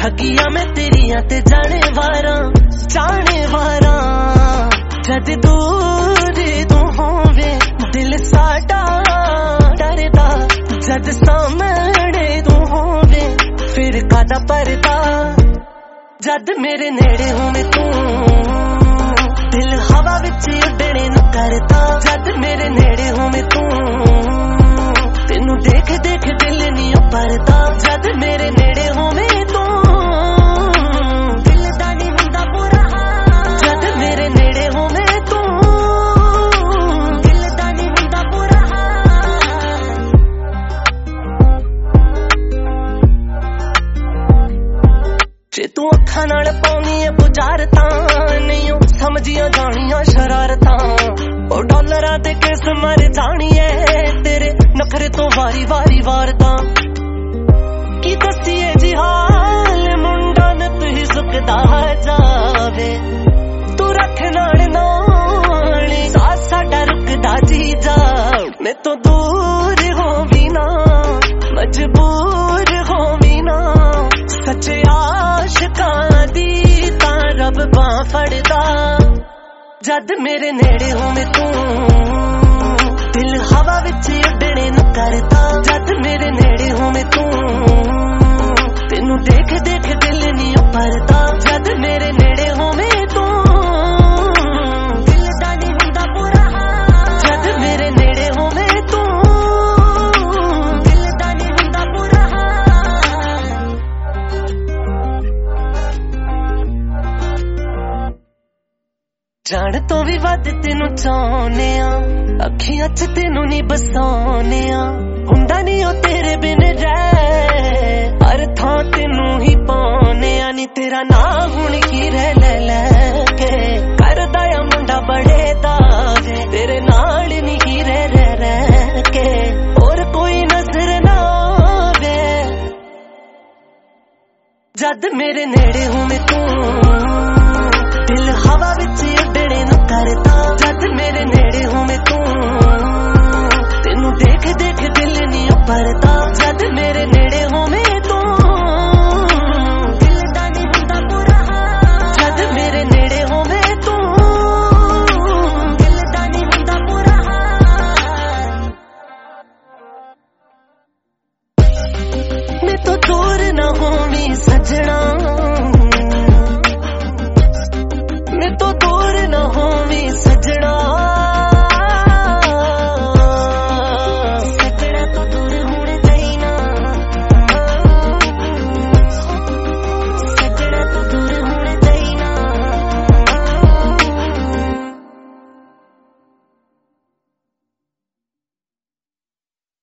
ठगिया मैं तेरिया ते जाने वारा जद दूर तू होवे दिल साडा डरदा जद सामने तू होवे फिर कादा परदा जद मेरे नेड़े होवे तू दिल हवा विच उड़ने नु करदा जद मेरे नेड़े होवे तू तेनू देख देख दिल नहीं भरदा जद मेरे नेड़े होवे तू दिल दा नहीं हुंदा बुरा जद मेरे नेड़े होवे तू दिल दा नहीं हुंदा बुरा जे तू अखां नाल पाउणी है बुझारतां नहीं समझिया जानिया शरारतां ओ डॉलरां ते किस मर जानी है तेरे नखरे तो वारी वारी वारदा की दसिए जी हाल मुंडा न तू ही सुकदा जावे तू रख नाल नाली साथ साडा रुकदा जी जा मैं तो दूर होवी ना मजबूर होवी ना सच्चे आशिकां दी तां रब बां फड़दा जद मेरे नेड़े होवे तू दिल हवा विच उड़ने नु करदा जद मेरे नेड़े होवे तू तेनू देख देख दिल नहीं भरदा जद मेरे नेड़े होवे तू दिल दा नहीं हुंदा बुरा जद मेरे नेड़े होवे तू दिल दा नहीं हुंदा बुरा जान तो भी वध तेनू चाहने अखियां च तेनू नहीं बसाने हुंदा नहीं ओ तेरे बिन रह हर थां तेनू ही पाने नी तेरा ना हुण की रह ले करदा या मुंडा बड़े दावे तेरे नाल नहीं ही रह के और कोई नजर ना आवे जद मेरे नेड़े होवे तू दिल हवा विच उड़ने नु करदा जद मेरे नेड़े होवे तू तेनू देख देख दिल नहीं भरदा जद मेरे नेड़े होवे तू दिल दा नहीं हुंदा बुरा जद मेरे नेड़े होवे तू दिल दा नहीं हुंदा बुरा मैं तो दूर ना होवी